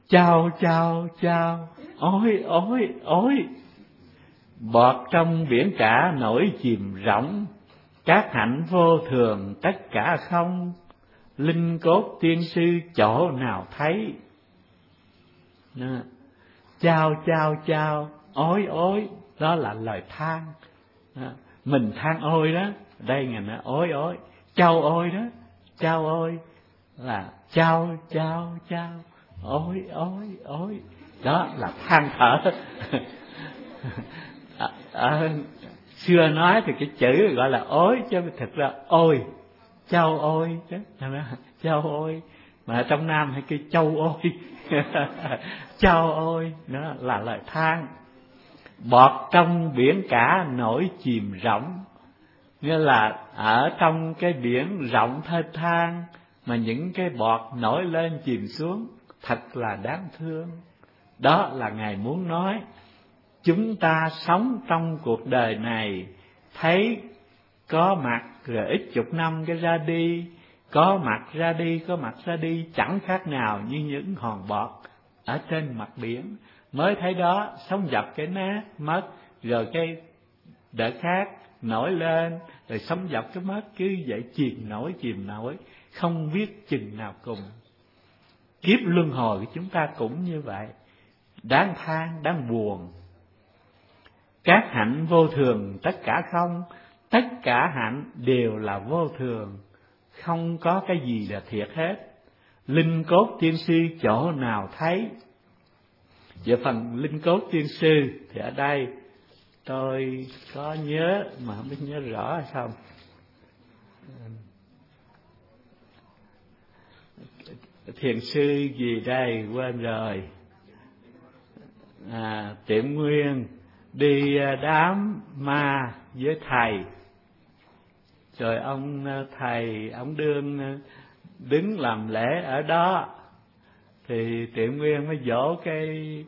Chao chao chao, ôi ôi ôi. Bọt trong biển cả nổi chìm rỗng, các hạnh vô thường tất cả không, linh cốt tiên sư chỗ nào thấy. Chao chao chao, ôi ôi, đó là lời than. Mình than ôi đó, đây ngài nói ôi ôi, chao ôi đó, chao ôi là chao chao chao, ôi ôi ôi, đó là than thở. Xưa nói thì cái chữ gọi là ối, chứ thực ra ôi, chao ôi đó, chao ôi, mà trong Nam hay kêu châu ôi. Chao ôi, đó là lời than. Bọt trong biển cả nổi chìm rỗng, nghĩa là ở trong cái biển rộng thênh thang mà những cái bọt nổi lên chìm xuống, thật là đáng thương. Đó là Ngài muốn nói, chúng ta sống trong cuộc đời này, thấy có mặt rồi ít chục năm cái ra đi, có mặt ra đi, có mặt ra đi, chẳng khác nào như những hòn bọt ở trên mặt biển. Mới thấy đó, sống dập cái nát mất, rồi cái đợt khác nổi lên, rồi sống dập cái mất, cứ vậy chìm nổi, không biết chừng nào cùng. Kiếp luân hồi của chúng ta cũng như vậy, đáng than, đáng buồn. Các hạnh vô thường tất cả không, tất cả hạnh đều là vô thường, không có cái gì là thiệt hết. Linh cốt tiên sư chỗ nào thấy. Về phần linh cốt tiên sư thì ở đây tôi có nhớ mà không biết nhớ rõ hay không. Thiền sư gì đây quên rồi. Tiệm Nguyên đi đám ma với thầy, rồi ông thầy ông đứng làm lễ ở đó, thì Tiệm Nguyên mới dỗ cái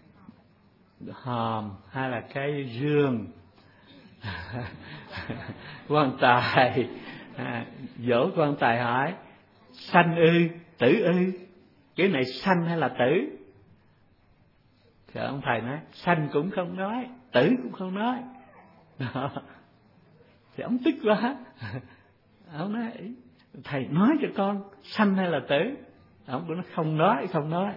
hòm hay là cái rương. Quan Tài dỗ quan Tài hỏi sanh ư tử ư, cái này sanh hay là tử? Thì ông thầy nói sanh cũng không nói, tử cũng không nói. Đó. Thì ông tức quá. Ông nói thầy nói cho con sanh hay là tử. Ông cũng nói không nói.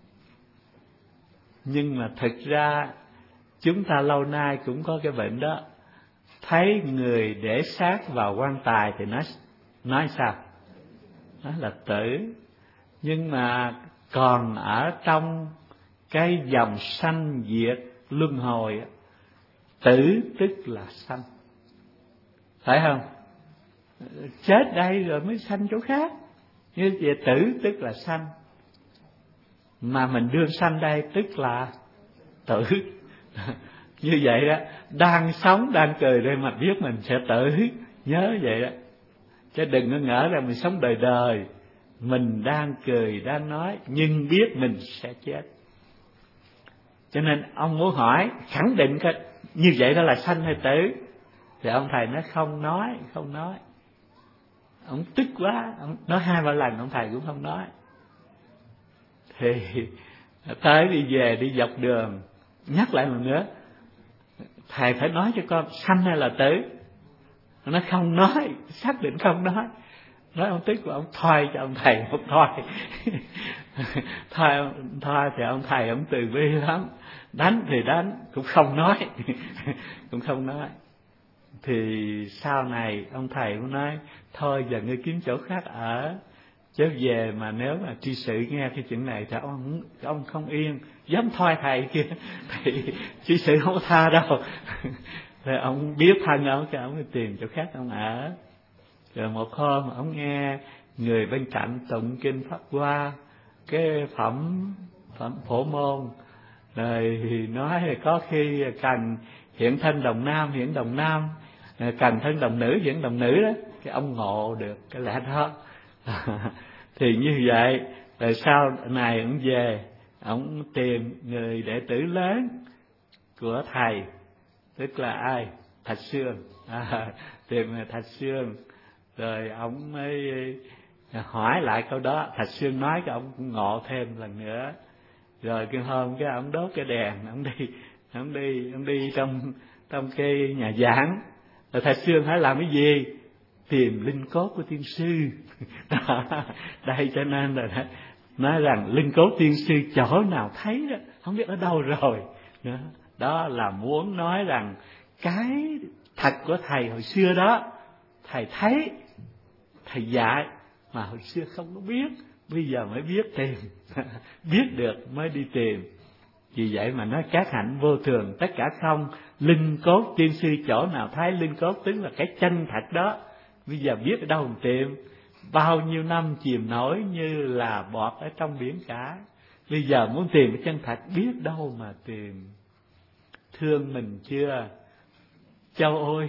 Nhưng mà thực ra chúng ta lâu nay cũng có cái bệnh đó. Thấy người để xác vào quan tài thì nói sao? Nói là tử. Nhưng mà còn ở trong cái dòng sanh diệt luân hồi, tử tức là sanh, phải không? Chết đây rồi mới sanh chỗ khác, như vậy tử tức là sanh, mà mình đương sanh đây tức là tử. Như vậy đó, đang sống đang cười đây mà biết mình sẽ tử, nhớ vậy đó, chứ đừng có ngỡ rằng mình sống đời đời, mình đang cười đang nói nhưng biết mình sẽ chết. Cho nên ông muốn hỏi khẳng định cái như vậy đó là sanh hay tử, thì ông thầy nói không nói. Ông tức quá, ông nói 2-3 lần ông thầy cũng không nói. Thì tới đi về đi dọc đường nhắc lại lần nữa, thầy phải nói cho con sanh hay là tử. Nó không nói, xác định không nói. Nói ông tức của ông thôi cho ông thầy một thôi. thôi thì ông thầy ông từ bi lắm, đánh thì đánh cũng không nói. Thì sau này ông thầy cũng nói thôi giờ ngươi kiếm chỗ khác ở, chứ về mà nếu mà tri sự nghe cái chuyện này thì ông không yên, dám thôi thầy kia. Thì tri sự không tha đâu. Thì ông biết thân ông, cái ông tìm chỗ khác ông ở. Rồi một hôm ông nghe người bên cạnh tụng kinh Pháp Hoa, cái phẩm Phổ Môn, rồi nói có khi cần hiện thân đồng nam hiện đồng nam, cần thân đồng nữ hiện đồng nữ đó. Cái ông ngộ được cái lẽ đó. Thì như vậy rồi sau này ông về, ông tìm người đệ tử lớn của thầy, tức là ai? Thạch Sương. Tìm Thạch Sương, rồi ông mới hỏi lại câu đó. Thạch Sương nói cái ông cũng ngộ thêm lần nữa. Rồi cái hôm cái ông đốt cái đèn, ông đi trong cái nhà giảng. Rồi thầy Sương hỏi làm cái gì? Tìm linh cốt của tiên sư. Đây cho nên là nói rằng linh cốt tiên sư chỗ nào thấy đó, không biết ở đâu rồi. Đó là muốn nói rằng cái thật của thầy hồi xưa đó, thầy thấy, thầy dạy mà hồi xưa không có biết, bây giờ mới biết tìm. Biết được mới đi tìm. Vì vậy mà nói các hạnh vô thường tất cả không, linh cốt tiên sư chỗ nào thấy. Linh cốt tức là cái chân thật đó, bây giờ biết ở đâu mà tìm. Bao nhiêu năm chìm nổi như là bọt ở trong biển cả, bây giờ muốn tìm cái chân thật biết đâu mà tìm. Thương mình chưa? Châu ôi.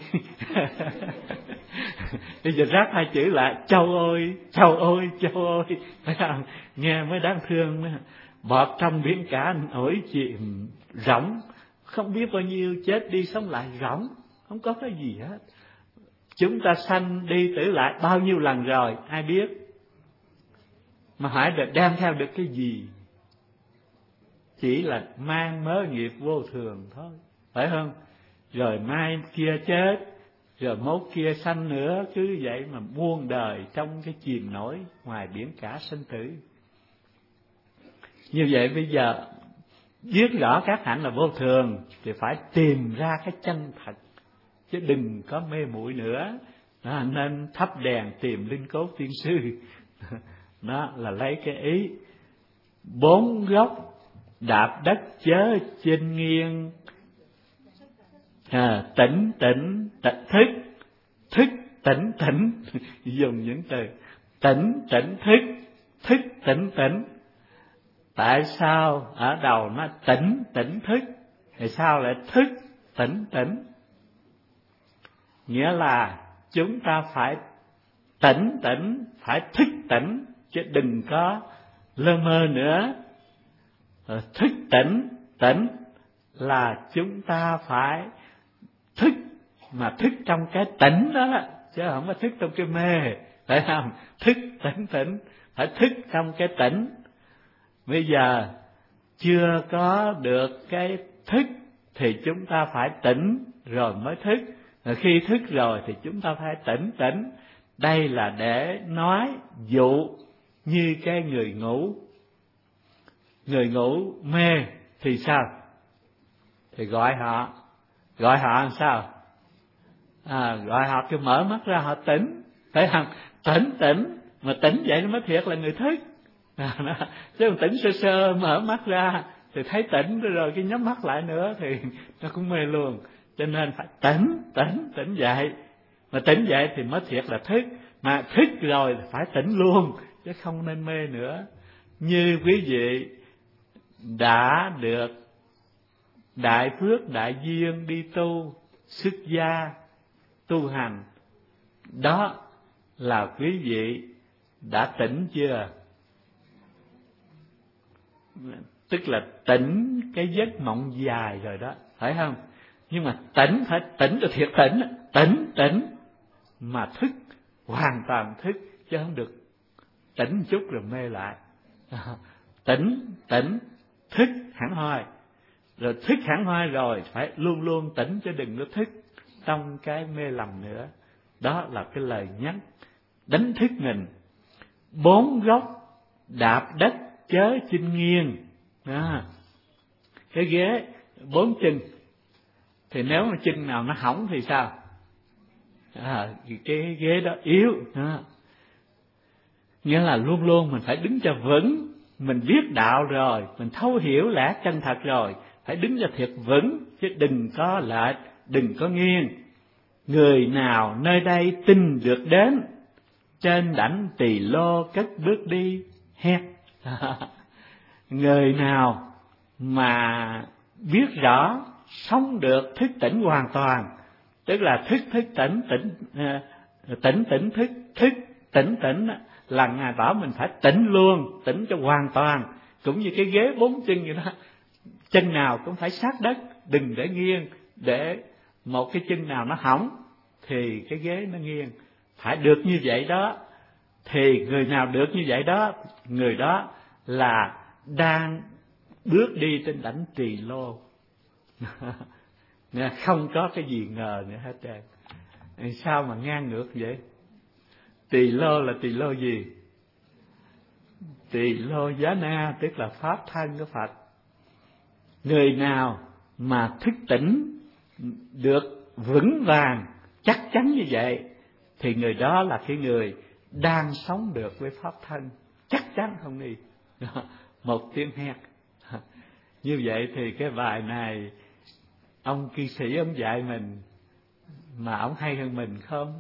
Bây giờ ráp hai chữ lại, châu ôi, châu ôi, châu ôi. Nghe mới đáng thương. Bọt trong biển cả nổi chìm rỗng, không biết bao nhiêu chết đi sống lại rỗng, không có cái gì hết. Chúng ta sanh đi tử lại bao nhiêu lần rồi, ai biết? Mà hỏi được đem theo được cái gì? Chỉ là mang mớ nghiệp vô thường thôi, phải không? Rồi mai kia chết, rồi mốt kia sanh nữa, cứ vậy mà muôn đời trong cái chìm nổi ngoài biển cả sinh tử. Như vậy bây giờ biết rõ các hạnh là vô thường thì phải tìm ra cái chân thật, chứ đừng có mê muội nữa. Nên thắp đèn tìm linh cốt tiên sư. Đó là lấy cái ý. Bốn gốc đạp đất chớ chênh nghiêng. Tỉnh tỉnh thức, thức tỉnh tỉnh. Dùng những từ tỉnh tỉnh thức, thức tỉnh tỉnh. Tại sao ở đầu nó tỉnh tỉnh thức, thì sao lại thức tỉnh tỉnh? Nghĩa là chúng ta phải tỉnh tỉnh, phải thức tỉnh, chứ đừng có lơ mơ nữa. Thức tỉnh, tỉnh là chúng ta phải thức, mà thức trong cái tỉnh đó, chứ không có thức trong cái mê, phải không? Thức tỉnh tỉnh, phải thức trong cái tỉnh. Bây giờ chưa có được cái thức thì chúng ta phải tỉnh rồi mới thức. Khi thức rồi thì chúng ta phải tỉnh tỉnh. Đây là để nói dụ như cái người ngủ. Người ngủ mê thì sao? Thì gọi họ làm sao? Gọi họ kêu mở mắt ra họ tỉnh, phải không? Tỉnh, mà tỉnh vậy nó mới thiệt là người thức. Chứ còn tỉnh sơ sơ mở mắt ra thì thấy tỉnh rồi cái nhắm mắt lại nữa thì nó cũng mê luôn. Cho nên phải tỉnh dậy. Mà tỉnh dậy thì mới thiệt là thức. Mà thức rồi thì phải tỉnh luôn, chứ không nên mê nữa. Như quý vị đã được đại phước đại duyên đi tu, xuất gia, tu hành, đó là quý vị đã tỉnh chưa? Tức là tỉnh cái giấc mộng dài rồi đó, phải không? Nhưng mà tỉnh phải tỉnh cho thiệt tỉnh mà thức, hoàn toàn thức, chứ không được tỉnh một chút rồi mê lại. Tỉnh thức hẳn hoi, rồi thức hẳn hoi rồi phải luôn luôn tỉnh, chứ đừng có thức trong cái mê lầm nữa. Đó là cái lời nhắc đánh thức mình. Bốn gốc đạp đất chớ chênh nghiêng. Cái ghế bốn chân thì nếu mà chân nào nó hỏng thì sao? Cái ghế đó yếu. Nghĩa là luôn luôn mình phải đứng cho vững. Mình biết đạo rồi, mình thấu hiểu lẽ chân thật rồi, phải đứng cho thiệt vững, chứ đừng có lệch, đừng có nghiêng. Người nào nơi đây tin được đến, trên đảnh Tỳ Lô cất bước đi hét. Người nào mà biết rõ, sống được thức tỉnh hoàn toàn, tức là thức tỉnh tỉnh là Ngài bảo mình phải tỉnh luôn, tỉnh cho hoàn toàn. Cũng như cái ghế bốn chân vậy đó, chân nào cũng phải sát đất, đừng để nghiêng, để một cái chân nào nó hỏng thì cái ghế nó nghiêng. Phải được như vậy đó. Thì người nào được như vậy đó, người đó là đang bước đi trên đảnh Tỳ Lô. Không có cái gì ngờ nữa hết trơn. Sao mà ngang ngược vậy? Tỳ Lô là tỳ lô gì? Tỳ lô giá na, tức là pháp thân của Phật. Người nào mà thức tỉnh được vững vàng, chắc chắn như vậy, thì người đó là cái người đang sống được với pháp thân, chắc chắn không đi. Một tiếng hét. Như vậy thì cái bài này ông cư sĩ ông dạy mình, mà ông hay hơn mình không?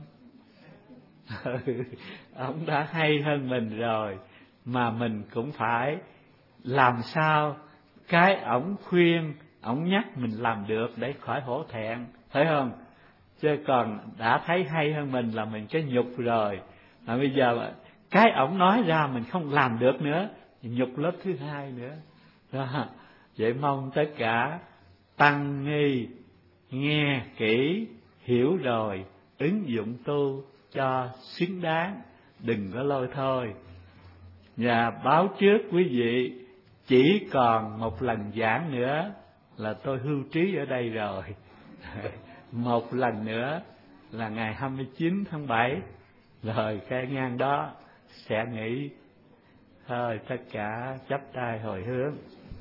Ông đã hay hơn mình rồi, mà mình cũng phải làm sao cái ổng khuyên, ổng nhắc mình làm được để khỏi hổ thẹn, phải không? Chứ còn đã thấy hay hơn mình là mình cái nhục rồi. Mà bây giờ cái ổng nói ra mình không làm được nữa, nhục lớp thứ hai nữa. Đó. Vậy mong tất cả tăng ni nghe kỹ, hiểu rồi, ứng dụng tu cho xứng đáng, đừng có lôi thôi. Và báo trước quý vị, chỉ còn một lần giảng nữa là tôi hưu trí ở đây rồi. Một lần nữa là ngày 29 tháng 7, rồi cái ngang đó sẽ nghỉ. Thôi tất cả chắp tay hồi hướng.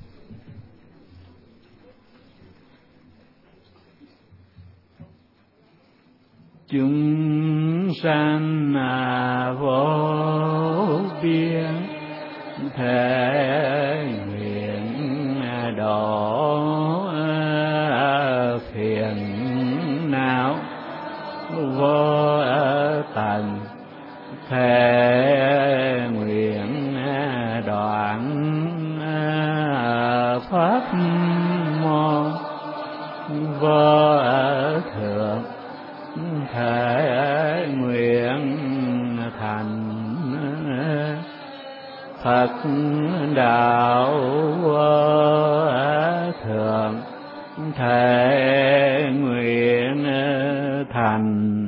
Chúng sanh vô biên, thể nguyện độ phiền não vô tận, thể nguyện đoạn pháp môn vô thượng, thể nguyện thành Phật đạo vô thượng, thể nguyện thành